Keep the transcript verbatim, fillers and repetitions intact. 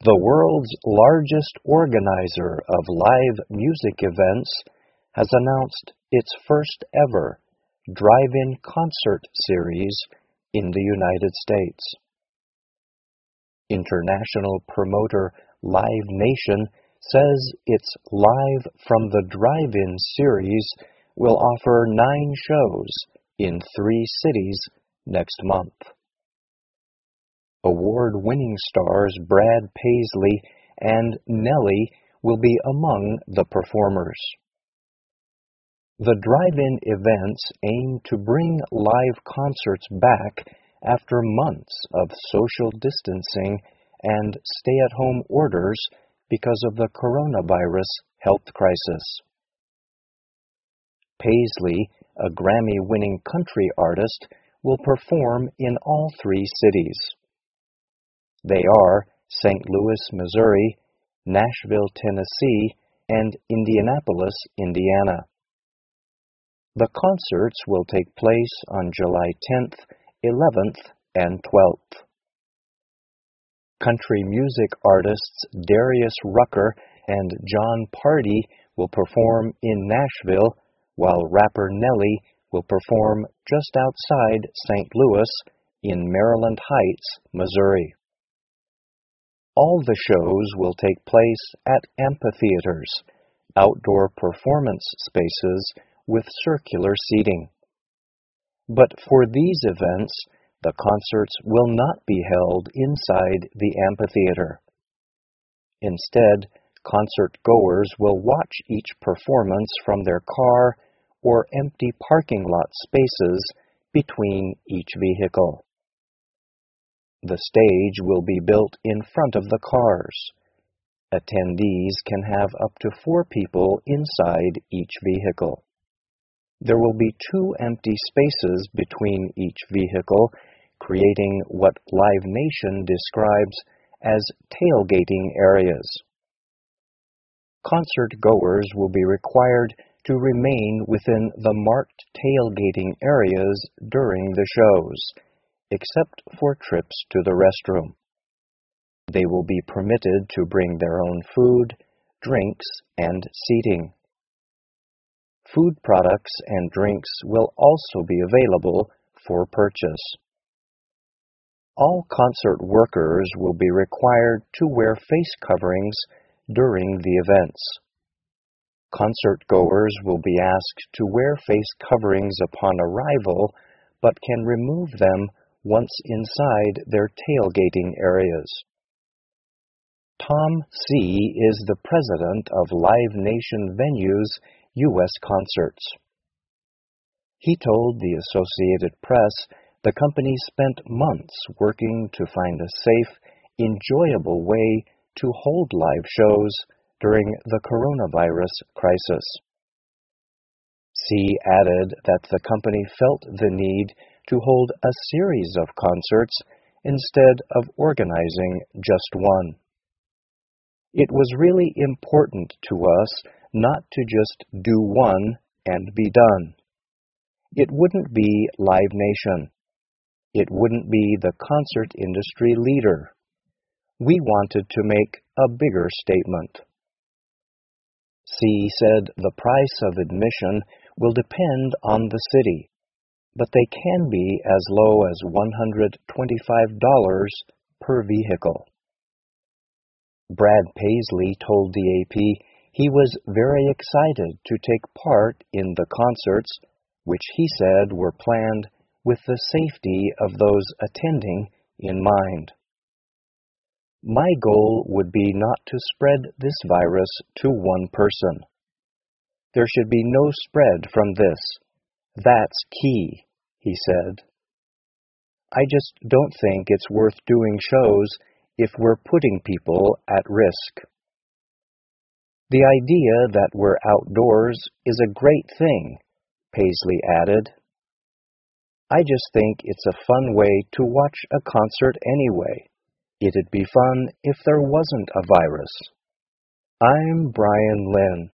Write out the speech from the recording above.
The world's largest organizer of live music events has announced its first ever drive-in concert series in the United States. International promoter Live Nation says its Live from the Drive-In series will offer nine shows in three cities next month. Award-winning stars Brad Paisley and Nelly will be among the performers. The drive-in events aim to bring live concerts back after months of social distancing and stay-at-home orders because of the coronavirus health crisis. Paisley, a Grammy-winning country artist, will perform in all three cities. They are Saint Louis, Missouri, Nashville, Tennessee, and Indianapolis, Indiana. The concerts will take place on July tenth, eleventh, and twelfth. Country music artists Darius Rucker and Jon Pardi will perform in Nashville, while rapper Nelly will perform just outside Saint Louis in Maryland Heights, Missouri. All the shows will take place at amphitheaters, outdoor performance spaces with circular seating. But for these events, the concerts will not be held inside the amphitheater. Instead, concert goers will watch each performance from their car or empty parking lot spaces between each vehicle. The stage will be built in front of the cars. Attendees can have up to four people inside each vehicle. There will be two empty spaces between each vehicle, creating what Live Nation describes as tailgating areas. Concert goers will be required to remain within the marked tailgating areas during the shows, except for trips to the restroom. They will be permitted to bring their own food, drinks, and seating. Food products and drinks will also be available for purchase. All concert workers will be required to wear face coverings during the events. Concert goers will be asked to wear face coverings upon arrival, but can remove them once inside their tailgating areas. Tom C. is the president of Live Nation Venues U S Concerts. He told the Associated Press the company spent months working to find a safe, enjoyable way to hold live shows during the coronavirus crisis. C. added that the company felt the need to hold a series of concerts instead of organizing just one. It was really important to us not to just do one and be done. It wouldn't be Live Nation. It wouldn't be the concert industry leader. We wanted to make a bigger statement. C. said the price of admission will depend on the city, but they can be as low as one hundred twenty-five dollars per vehicle. Brad Paisley told the A P he was very excited to take part in the concerts, which he said were planned with the safety of those attending in mind. My goal would be not to spread this virus to one person. There should be no spread from this. That's key, he said. I just don't think it's worth doing shows if we're putting people at risk. The idea that we're outdoors is a great thing, Paisley added. I just think it's a fun way to watch a concert anyway. It'd be fun if there wasn't a virus. I'm Brian Lynn.